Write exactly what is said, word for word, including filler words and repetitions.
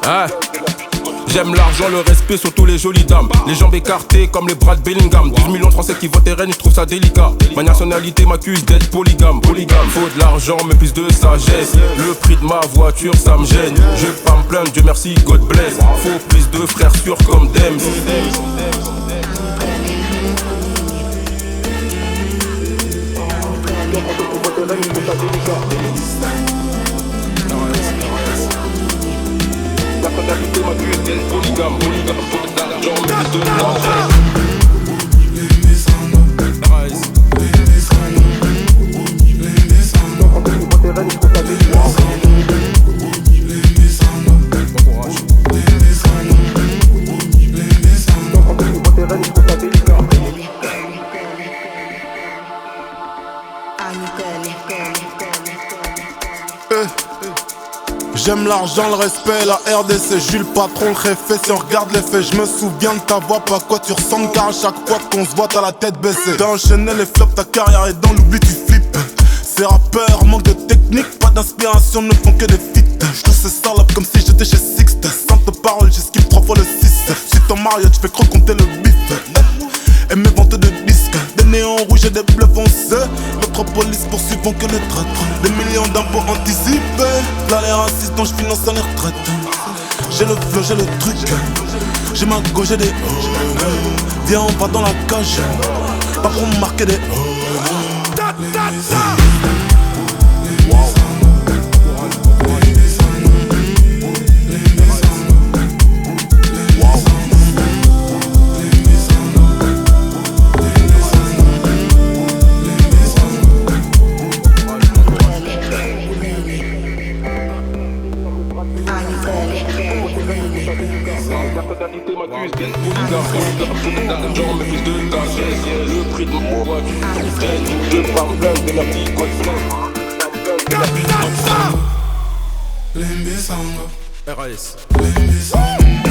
Hein? J'aime l'argent, le respect, surtout les jolies dames. Les jambes écartées comme les bras de Bellingham. douze millions de Français qui votent R N, je trouve ça délicat. Ma nationalité m'accuse d'être polygame. Polygame, faut de l'argent mais plus de sagesse. Le prix de ma voiture ça me gêne. Je vais pas me plaindre, Dieu merci, God bless. Faut plus de frères sûrs comme Dems. La fatalité m'accuse d'être polygame, polygame, faut de l'argent, mais plus de sagesse. J'aime l'argent, le respect, la R D C. Jules patron, le réfait. Si on regarde les faits, je me souviens de ta voix, pas à quoi tu ressembles. Car à chaque fois qu'on se voit, t'as la tête baissée. T'as enchaîné les flops, ta carrière est dans l'oubli, tu flippes. Ces rappeurs manquent de technique, pas d'inspiration, ne font que des feats. J'tous ces salopes comme si j'étais chez Sixte. Sainte parole, j'esquive trois fois le six. Si ton mariage, tu fais trop compter le bif. Et mes ventes de disques, des néons rouges et des bleus foncés. Métropolis poursuivant que les traîtres. Des millions d'impôts anticipés. Là les racistes dont je finance les retraites. J'ai le flow, j'ai le truc. J'ai ma go, j'ai des oh. Viens on va dans la cage. Pas pour marquer des oh. La fatalité m'accuse d'être polygame, polygame, faut de l'argent mais plus de sagesse. Le prix de mon voiture, je vais pas me plaindre de la petite God bless. Limbi Samba R A S. Limbi Samba